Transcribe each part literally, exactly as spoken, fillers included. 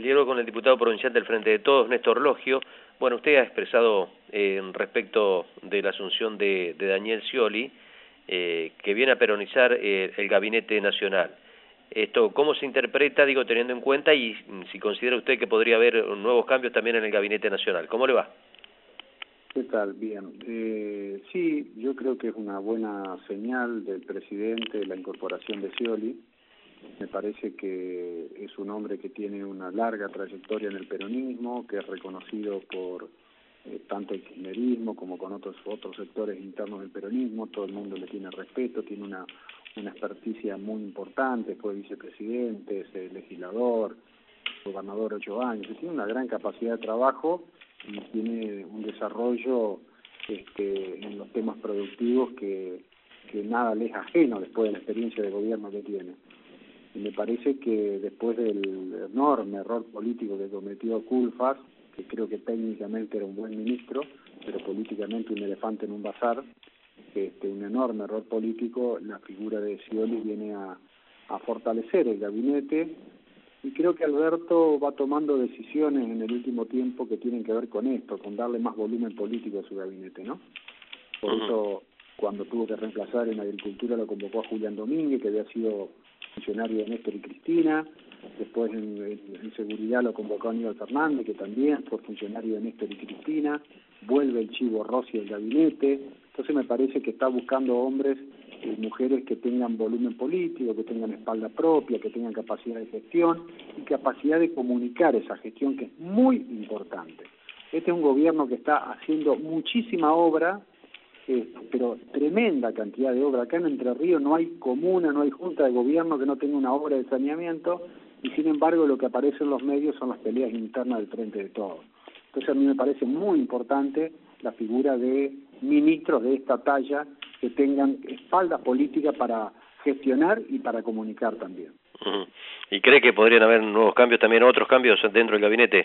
El diálogo con el diputado provincial del Frente de Todos, Néstor Logio. Bueno, usted ha expresado eh, respecto de la asunción de, de Daniel Scioli, eh, que viene a peronizar eh, el Gabinete Nacional. Esto, ¿cómo se interpreta, digo, teniendo en cuenta y si considera usted que podría haber nuevos cambios también en el Gabinete Nacional? ¿Cómo le va? ¿Qué tal? Bien. Eh, sí, yo creo que es una buena señal del presidente la incorporación de Scioli. Me parece que es un hombre que tiene una larga trayectoria en el peronismo, que es reconocido por eh, tanto el kirchnerismo como con otros otros sectores internos del peronismo. Todo el mundo le tiene respeto, tiene una, una experticia muy importante, fue vicepresidente, es eh, legislador, gobernador ocho años, tiene una gran capacidad de trabajo y tiene un desarrollo este, en los temas productivos que, que nada le es ajeno después de la experiencia de gobierno que tiene. Y me parece que después del enorme error político que cometió Culfas, que creo que técnicamente era un buen ministro, pero políticamente un elefante en un bazar, este, un enorme error político, la figura de Scioli viene a, a fortalecer el gabinete. Y creo que Alberto va tomando decisiones en el último tiempo que tienen que ver con esto, con darle más volumen político a su gabinete, ¿no? Por uh-huh. eso, cuando tuvo que reemplazar en Agricultura, lo convocó a Julián Domínguez, que había sido funcionario de Néstor y Cristina. Después, en, en, en Seguridad, lo convocó a Aníbal Fernández, que también fue funcionario de Néstor y Cristina. Vuelve el Chivo Rossi al gabinete. Entonces, me parece que está buscando hombres y mujeres que tengan volumen político, que tengan espalda propia, que tengan capacidad de gestión y capacidad de comunicar esa gestión, que es muy importante. Este es un gobierno que está haciendo muchísima obra, eh, pero tremenda cantidad de obra. Acá en Entre Ríos no hay comuna, no hay junta de gobierno que no tenga una obra de saneamiento, y sin embargo lo que aparece en los medios son las peleas internas del Frente de Todos. Entonces a mí me parece muy importante la figura de ministros de esta talla que tengan espalda política para gestionar y para comunicar también. Uh-huh. ¿Y cree que podrían haber nuevos cambios, también otros cambios dentro del gabinete?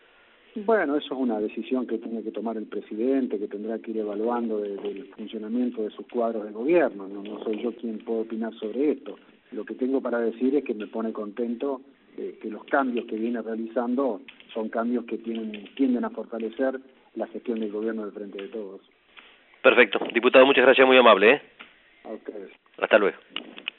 Bueno, eso es una decisión que tiene que tomar el presidente, que tendrá que ir evaluando de, del funcionamiento de sus cuadros de gobierno. No, no soy yo quien puedo opinar sobre esto. Lo que tengo para decir es que me pone contento eh, que los cambios que viene realizando son cambios que tienen, tienden a fortalecer la gestión del gobierno del Frente de Todos. Perfecto. Diputado, muchas gracias, muy amable, ¿eh? A ustedes. Hasta luego.